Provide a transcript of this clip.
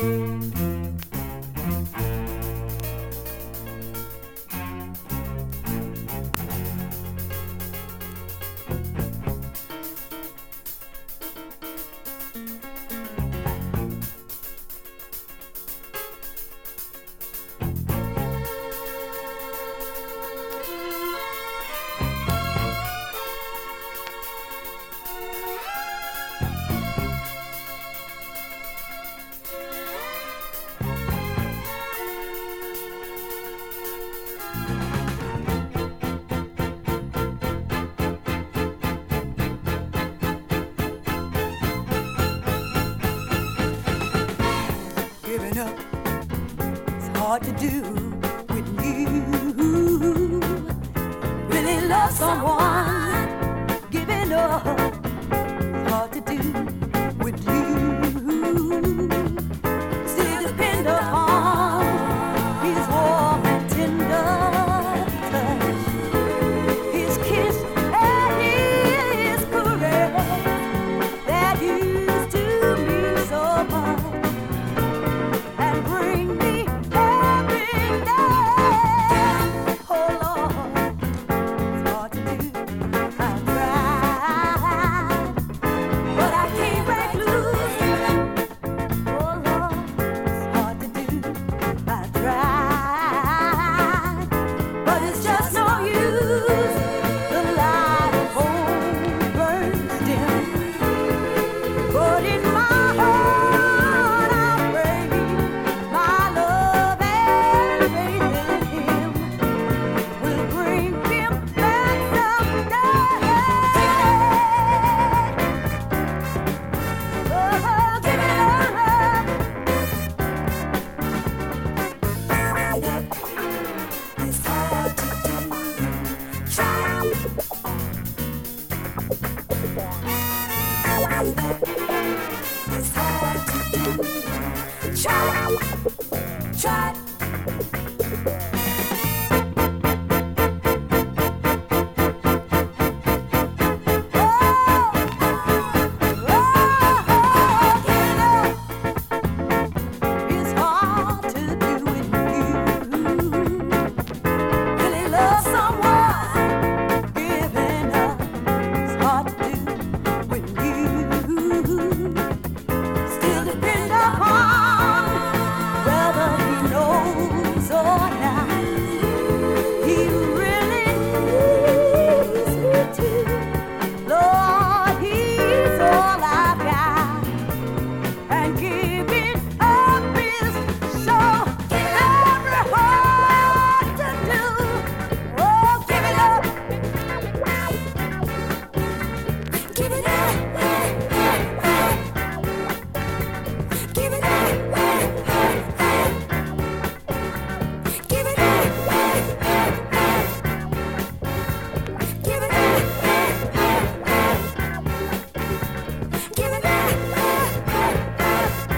Giving up, it's hard to do when you really love someone. Giving up, it's hard to do with you. Still depend upon his warm and tender touch, his kiss and his caress that used to mean so much. Bring me happiness. Oh Lord, it's hard to do. I tried, but I can't break loose. Oh Lord, it's hard to do. I tried, but it's just no use. The light of hope burns dim, but in my heart I'm praying. My love and faith in him will bring him back someday. Oh, give it up. It's hard to do. Try. It's hard to do. Try. Try. It's hard to do when you really love someone. Giving up, it's hard to do when you still depend upon whether he knows or not. He really needs me too. Lord, he's all I've got, and giving up is so very hard to do. Oh, give it up. Give it up. Give it up. Give it up. Give it up. Give it up.